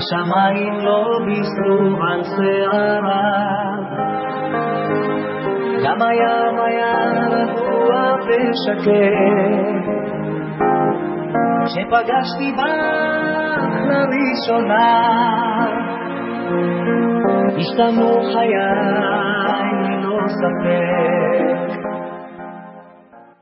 השמיים לא בישרו על שעריו, גם הים היה רגוע ושקט. כשפגשתי בך לראשונה השתנו חיי ללא ספק.